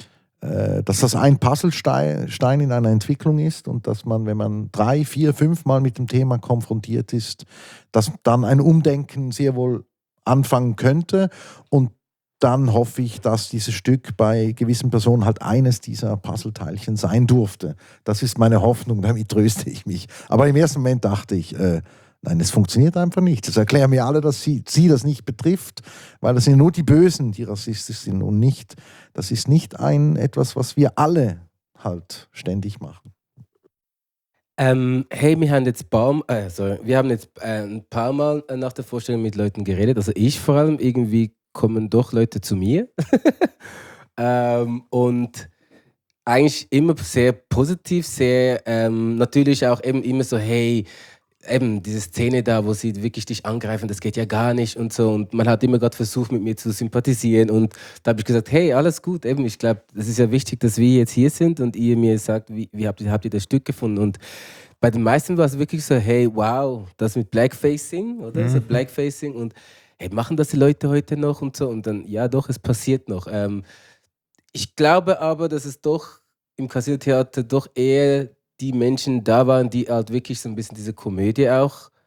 dass das ein Puzzlestein in einer Entwicklung ist und dass man, wenn man 3, 4, 5 Mal mit dem Thema konfrontiert ist, dass dann ein Umdenken sehr wohl anfangen könnte und dann hoffe ich, dass dieses Stück bei gewissen Personen halt eines dieser Puzzleteilchen sein durfte. Das ist meine Hoffnung, damit tröste ich mich. Aber im ersten Moment dachte ich, nein, es funktioniert einfach nicht. Das erklären mir alle, dass sie das nicht betrifft, weil das sind nur die Bösen, die rassistisch sind und nicht, das ist nicht etwas, was wir alle halt ständig machen. Hey, wir haben jetzt ein paar Mal nach der Vorstellung mit Leuten geredet. Also ich vor allem, irgendwie kommen doch Leute zu mir. Und eigentlich immer sehr positiv, sehr natürlich auch eben immer so, hey, eben diese Szene da, wo sie wirklich dich angreifen, das geht ja gar nicht und so. Und man hat immer gerade versucht, mit mir zu sympathisieren. Und da habe ich gesagt, hey, alles gut. Eben, ich glaube, das ist ja wichtig, dass wir jetzt hier sind und ihr mir sagt, wie habt ihr das Stück gefunden? Und bei den meisten war es wirklich so, hey, wow, das mit Blackfacing, oder? So Blackfacing und hey, machen das die Leute heute noch und so? Und dann, ja doch, es passiert noch. Ich glaube aber, dass es doch im Casino-Theater doch eher die Menschen da waren, die halt wirklich so ein bisschen diese Komödie auch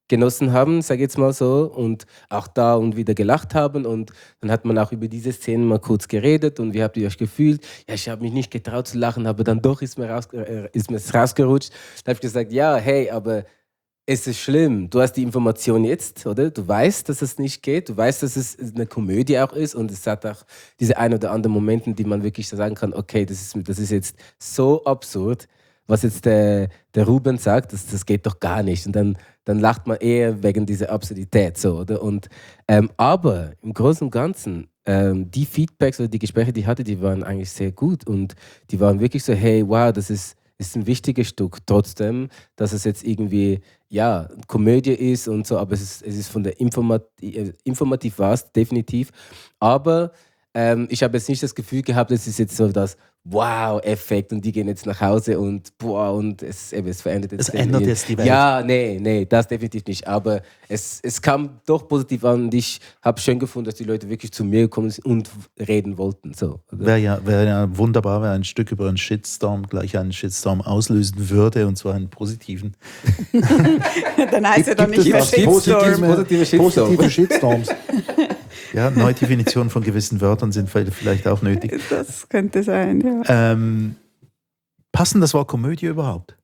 genossen haben, sage ich jetzt mal so, und auch da und wieder gelacht haben. Und dann hat man auch über diese Szenen mal kurz geredet und wie habt ihr euch gefühlt? Ja, ich habe mich nicht getraut zu lachen, aber dann doch ist mir rausgerutscht. Da habe ich gesagt, ja, hey, aber es ist schlimm. Du hast die Information jetzt, oder? Du weißt, dass es nicht geht. Du weißt, dass es eine Komödie auch ist. Und es hat auch diese ein oder anderen Momente, die man wirklich so sagen kann, okay, das ist jetzt so absurd, was jetzt der Ruben sagt, das geht doch gar nicht. Und dann lacht man eher wegen dieser Absurdität. So, oder? Aber im Großen und Ganzen, die Feedbacks oder die Gespräche, die ich hatte, die waren eigentlich sehr gut. Und die waren wirklich so, hey, wow, das ist ein wichtiges Stück. Trotzdem, dass es jetzt irgendwie Komödie ist und so, aber es ist von der informativ war es definitiv. Aber ich habe jetzt nicht das Gefühl gehabt, es ist jetzt so das Wow-Effekt und die gehen jetzt nach Hause und es verändert jetzt. Es ändert jetzt die Welt. Ja, nee, das definitiv nicht. Aber es kam doch positiv an und ich habe schön gefunden, dass die Leute wirklich zu mir gekommen sind und reden wollten. So, wäre ja wunderbar, wenn ein Stück über einen Shitstorm gleich einen Shitstorm auslösen würde, und zwar einen positiven. Dann heißt er doch nicht mehr Shitstorm. Positive Shitstorms. Ja, neue Definitionen von gewissen Wörtern sind vielleicht auch nötig. Das könnte sein, ja. Passen das Wort Komödie überhaupt?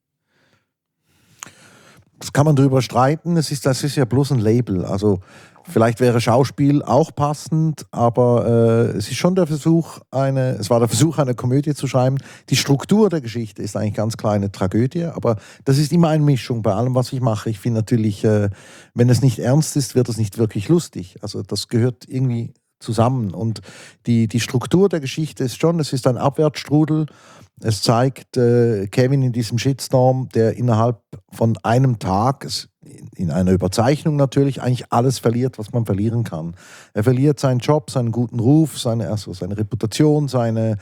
Das kann man drüber streiten. Das ist ja bloß ein Label. Also vielleicht wäre Schauspiel auch passend, aber es ist schon der Versuch, eine Komödie zu schreiben. Die Struktur der Geschichte ist eigentlich ganz klar eine Tragödie, aber das ist immer eine Mischung bei allem, was ich mache. Ich finde natürlich, wenn es nicht ernst ist, wird es nicht wirklich lustig. Also das gehört irgendwie zusammen. Und die Struktur der Geschichte ist schon, es ist ein Abwärtsstrudel. Es zeigt Kevin in diesem Shitstorm, der innerhalb von einem Tag, in einer Überzeichnung natürlich, eigentlich alles verliert, was man verlieren kann. Er verliert seinen Job, seinen guten Ruf, seine Reputation, seine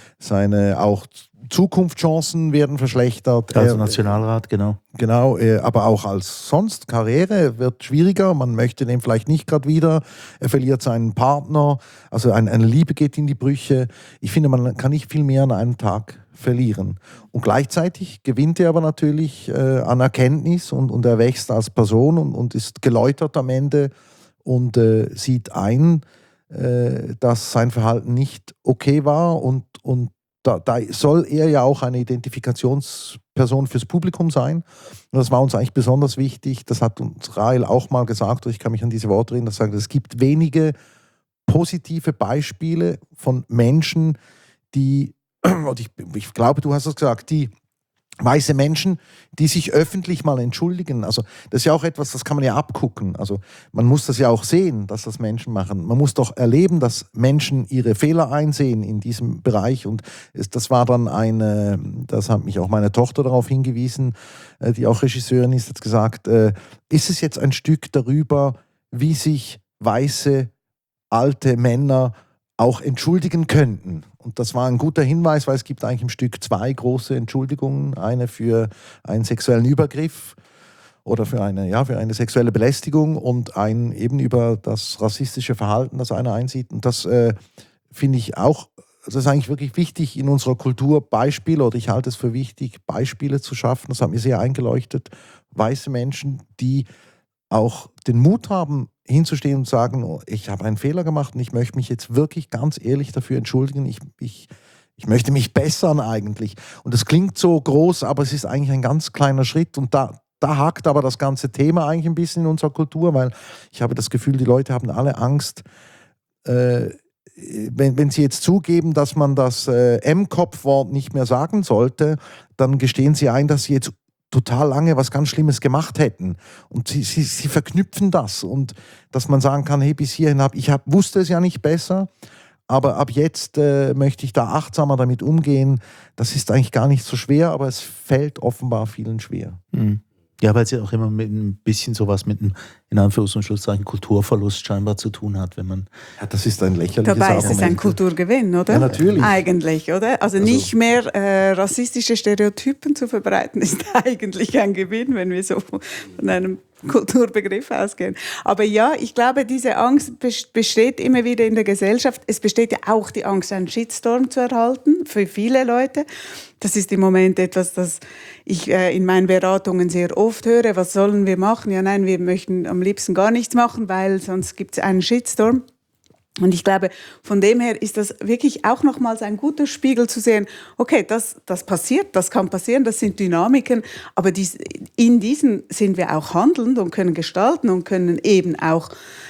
auch Zukunftschancen werden verschlechtert. Also Nationalrat, genau. Genau, aber auch als sonst. Karriere wird schwieriger, man möchte den vielleicht nicht gerade wieder. Er verliert seinen Partner, also eine Liebe geht in die Brüche. Ich finde, man kann nicht viel mehr an einem Tag verlieren. Und gleichzeitig gewinnt er aber natürlich an Erkenntnis und er wächst als Person und ist geläutert am Ende und sieht ein, dass sein Verhalten nicht okay war und da soll er ja auch eine Identifikationsperson fürs Publikum sein. Und das war uns eigentlich besonders wichtig. Das hat uns Rahel auch mal gesagt, und ich kann mich an diese Worte erinnern, dass sagt, es gibt wenige positive Beispiele von Menschen, die, und ich glaube, du hast es gesagt, die weiße Menschen, die sich öffentlich mal entschuldigen. Also das ist ja auch etwas, das kann man ja abgucken. Also man muss das ja auch sehen, dass das Menschen machen. Man muss doch erleben, dass Menschen ihre Fehler einsehen in diesem Bereich. Und das war dann das hat mich auch meine Tochter darauf hingewiesen, die auch Regisseurin ist, hat gesagt, ist es jetzt ein Stück darüber, wie sich weiße, alte Männer auch entschuldigen könnten. Und das war ein guter Hinweis, weil es gibt eigentlich im Stück 2 große Entschuldigungen. Eine für einen sexuellen Übergriff oder für eine sexuelle Belästigung und einen eben über das rassistische Verhalten, das einer einsieht. Und das finde ich auch, das ist eigentlich wirklich wichtig in unserer Kultur, Beispiele, oder ich halte es für wichtig, Beispiele zu schaffen. Das hat mir sehr eingeleuchtet. Weiße Menschen, die auch den Mut haben, hinzustehen und sagen, oh, ich habe einen Fehler gemacht und ich möchte mich jetzt wirklich ganz ehrlich dafür entschuldigen. Ich möchte mich bessern eigentlich. Und das klingt so groß, aber es ist eigentlich ein ganz kleiner Schritt. Und da hakt aber das ganze Thema eigentlich ein bisschen in unserer Kultur, weil ich habe das Gefühl, die Leute haben alle Angst, wenn sie jetzt zugeben, dass man das M-Kopf-Wort nicht mehr sagen sollte, dann gestehen sie ein, dass sie jetzt total lange was ganz Schlimmes gemacht hätten. Und sie verknüpfen das. Und dass man sagen kann, hey, bis hierhin wusste es ja nicht besser, aber ab jetzt möchte ich da achtsamer damit umgehen. Das ist eigentlich gar nicht so schwer, aber es fällt offenbar vielen schwer. Mhm. Ja, weil es ja auch immer mit ein bisschen sowas mit einem, in Anführungs- und Schlusszeichen, Kulturverlust scheinbar zu tun hat, wenn man... Ja, das ist ein lächerliches Dabei Argument. ist es ein Kulturgewinn, oder? Ja, natürlich. Eigentlich, oder? Also nicht mehr rassistische Stereotypen zu verbreiten, ist eigentlich ein Gewinn, wenn wir so von einem Kulturbegriff ausgehen. Aber ja, ich glaube, diese Angst besteht immer wieder in der Gesellschaft. Es besteht ja auch die Angst, einen Shitstorm zu erhalten, für viele Leute. Das ist im Moment etwas, das ich in meinen Beratungen sehr oft höre. Was sollen wir machen? Ja, nein, wir möchten am liebsten gar nichts machen, weil sonst gibt es einen Shitstorm. Und ich glaube, von dem her ist das wirklich auch nochmals ein guter Spiegel zu sehen, okay, das passiert, das kann passieren, das sind Dynamiken, aber in diesen sind wir auch handelnd und können gestalten und können eben auch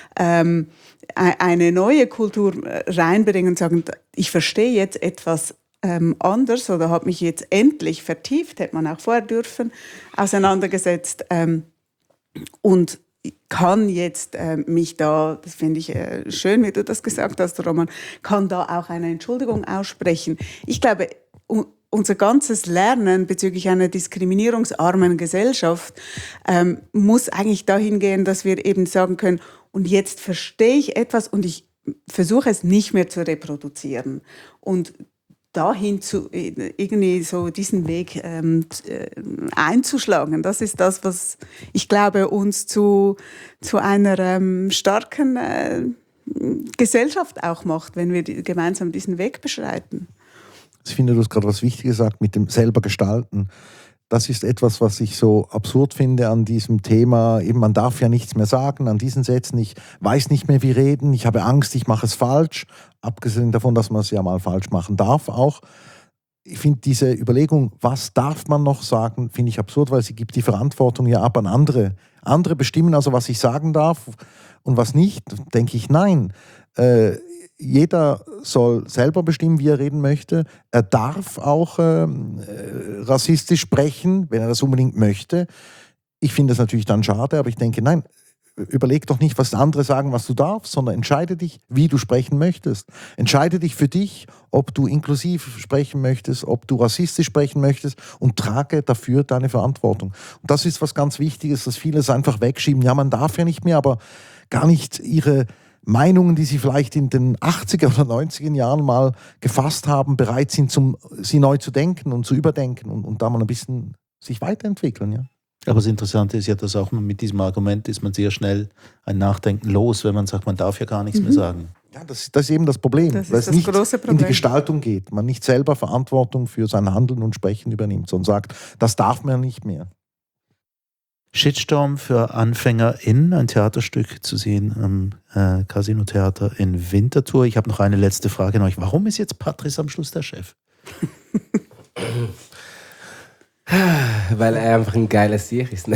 eine neue Kultur reinbringen und sagen, ich verstehe jetzt etwas anders oder habe mich jetzt endlich vertieft, hätte man auch vorher dürfen, auseinandergesetzt und kann jetzt mich da, das finde ich schön, wie du das gesagt hast, Roman, kann da auch eine Entschuldigung aussprechen. Ich glaube, unser ganzes Lernen bezüglich einer diskriminierungsarmen Gesellschaft muss eigentlich dahin gehen, dass wir eben sagen können, und jetzt verstehe ich etwas und ich versuche es nicht mehr zu reproduzieren. Und dahin irgendwie so diesen Weg einzuschlagen. Das ist das, was ich glaube, uns zu einer starken Gesellschaft auch macht, wenn wir gemeinsam diesen Weg beschreiten. Ich finde, du hast gerade was Wichtiges gesagt mit dem selber gestalten. Das ist etwas, was ich so absurd finde an diesem Thema. Eben, man darf ja nichts mehr sagen an diesen Sätzen. Ich weiß nicht mehr, wie reden. Ich habe Angst, ich mache es falsch. Abgesehen davon, dass man es ja mal falsch machen darf auch. Ich finde diese Überlegung, was darf man noch sagen, finde ich absurd, weil sie gibt die Verantwortung ja ab an andere. Andere bestimmen also, was ich sagen darf und was nicht. Denke ich, nein. Jeder soll selber bestimmen, wie er reden möchte. Er darf auch rassistisch sprechen, wenn er das unbedingt möchte. Ich finde das natürlich dann schade, aber ich denke, nein, überleg doch nicht, was andere sagen, was du darfst, sondern entscheide dich, wie du sprechen möchtest. Entscheide dich für dich, ob du inklusiv sprechen möchtest, ob du rassistisch sprechen möchtest und trage dafür deine Verantwortung. Und das ist was ganz Wichtiges, dass viele es einfach wegschieben. Ja, man darf ja nicht mehr, aber gar nicht ihre Meinungen, die sie vielleicht in den 80er oder 90er Jahren mal gefasst haben, bereit sind, sie neu zu denken und zu überdenken und da mal ein bisschen sich weiterentwickeln. Ja. Aber das Interessante ist ja, dass auch mit diesem Argument ist man sehr schnell ein Nachdenken los, wenn man sagt, man darf ja gar nichts mehr sagen. Ja, das ist eben das Problem, weil es nicht in die Gestaltung geht. Man nicht selber Verantwortung für sein Handeln und Sprechen übernimmt, sondern sagt, das darf man nicht mehr. Shitstorm für AnfängerInnen, ein Theaterstück zu sehen am Casino-Theater in Winterthur. Ich habe noch eine letzte Frage an euch. Warum ist jetzt Patrice am Schluss der Chef? Weil er einfach ein geiles Sieg ist.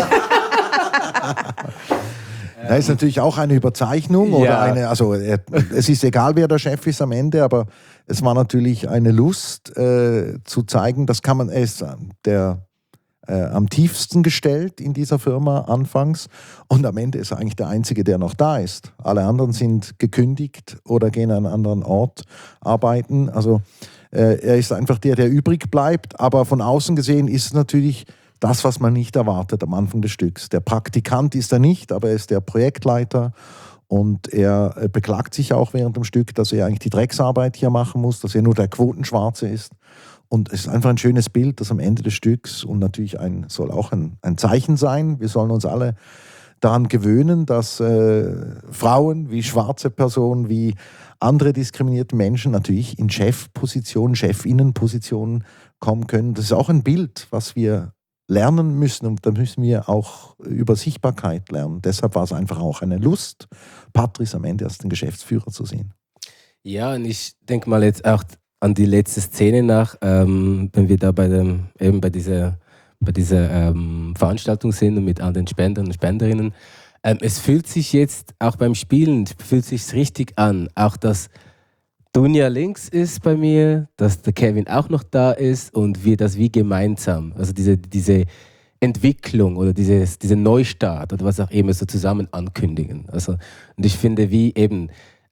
Das ist natürlich auch eine Überzeichnung. Oder es ist egal, wer der Chef ist am Ende, aber es war natürlich eine Lust zu zeigen, das kann man, er ist am tiefsten gestellt in dieser Firma anfangs und am Ende ist er eigentlich der Einzige, der noch da ist. Alle anderen sind gekündigt oder gehen an einen anderen Ort arbeiten. Also er ist einfach der übrig bleibt, aber von außen gesehen ist es natürlich das, was man nicht erwartet am Anfang des Stücks. Der Praktikant ist er nicht, aber er ist der Projektleiter und er beklagt sich auch während dem Stück, dass er eigentlich die Drecksarbeit hier machen muss, dass er nur der Quotenschwarze ist. Und es ist einfach ein schönes Bild, das am Ende des Stücks und natürlich soll auch ein Zeichen sein. Wir sollen uns alle daran gewöhnen, dass Frauen wie schwarze Personen, wie andere diskriminierte Menschen natürlich in Chefpositionen, Chefinnenpositionen kommen können. Das ist auch ein Bild, was wir lernen müssen und da müssen wir auch über Sichtbarkeit lernen. Deshalb war es einfach auch eine Lust, Patrice am Ende als den Geschäftsführer zu sehen. Ja, und ich denke mal jetzt auch an die letzte Szene nach, wenn wir da bei dieser Veranstaltung sind und mit all den Spendern und Spenderinnen. Es fühlt sich jetzt auch beim Spielen, fühlt sich richtig an, auch dass Dunja links ist bei mir, dass der Kevin auch noch da ist und wir das wie gemeinsam, also diese Entwicklung oder diese Neustart oder was auch immer so zusammen ankündigen. Also, und ich finde, wie eben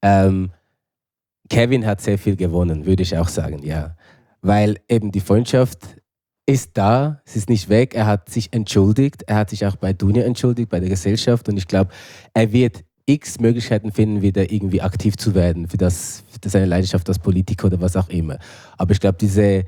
Kevin hat sehr viel gewonnen, würde ich auch sagen, ja. Weil eben die Freundschaft ist da, es ist nicht weg, er hat sich entschuldigt, er hat sich auch bei Dunja entschuldigt, bei der Gesellschaft und ich glaube, er wird x Möglichkeiten finden, wieder irgendwie aktiv zu werden für seine Leidenschaft als Politiker oder was auch immer. Aber ich glaube, diese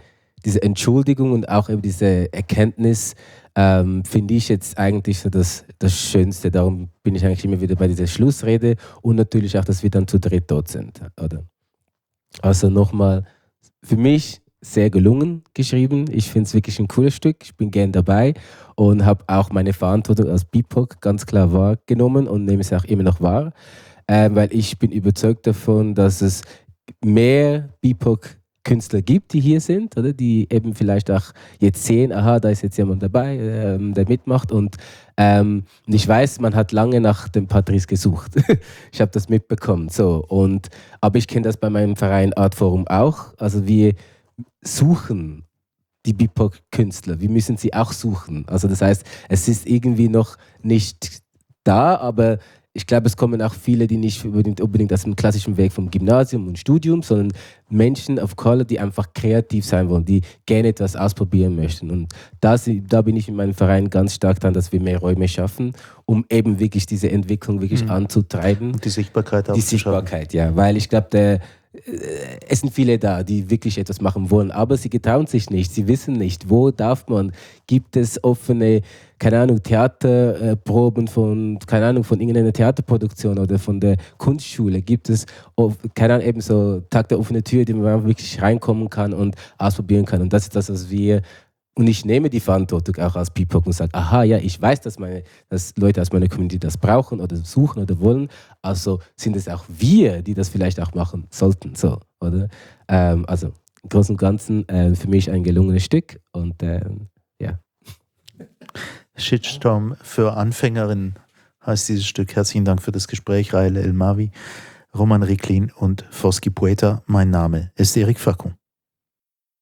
diese Entschuldigung und auch eben diese Erkenntnis finde ich jetzt eigentlich so das Schönste. Darum bin ich eigentlich immer wieder bei dieser Schlussrede und natürlich auch, dass wir dann zu dritt dort sind. Oder? Also nochmal, für mich sehr gelungen geschrieben. Ich finde es wirklich ein cooles Stück. Ich bin gern dabei und habe auch meine Verantwortung als BIPOC ganz klar wahrgenommen und nehme es auch immer noch wahr, weil ich bin überzeugt davon, dass es mehr BIPOC-Künstler gibt, die hier sind, oder die eben vielleicht auch jetzt sehen, aha, da ist jetzt jemand dabei, der mitmacht und ich weiß, man hat lange nach dem Patrice gesucht. Ich habe das mitbekommen. So, aber ich kenne das bei meinem Verein Artforum auch. Also wir suchen die BIPOC-Künstler. Wir müssen sie auch suchen. Also das heißt, es ist irgendwie noch nicht da, aber ich glaube, es kommen auch viele, die nicht unbedingt aus dem klassischen Weg vom Gymnasium und Studium, sondern Menschen of Color, die einfach kreativ sein wollen, die gerne etwas ausprobieren möchten. Und da bin ich in meinem Verein ganz stark dran, dass wir mehr Räume schaffen, um eben wirklich diese Entwicklung wirklich anzutreiben. Und die Sichtbarkeit auch Die Sichtbarkeit, ja. Weil ich glaube, es sind viele da, die wirklich etwas machen wollen, aber sie getrauen sich nicht, sie wissen nicht, wo darf man, gibt es offene, keine Ahnung, Theaterproben von irgendeiner Theaterproduktion oder von der Kunstschule, gibt es, keine Ahnung, eben so Tag der offenen Tür, die man wirklich reinkommen kann und ausprobieren kann und das ist das, was wir. Und ich nehme die Verantwortung auch als BIPOC und sage, aha, ja, ich weiß, dass Leute aus meiner Community das brauchen oder suchen oder wollen. Also sind es auch wir, die das vielleicht auch machen sollten. So, oder? Also im Großen und Ganzen für mich ein gelungenes Stück. Und ja. Shitstorm für Anfängerinnen heißt dieses Stück. Herzlichen Dank für das Gespräch, Rahel El-Mawi, Roman Ricklin und Fosky Poeta. Mein Name ist Eric Facon.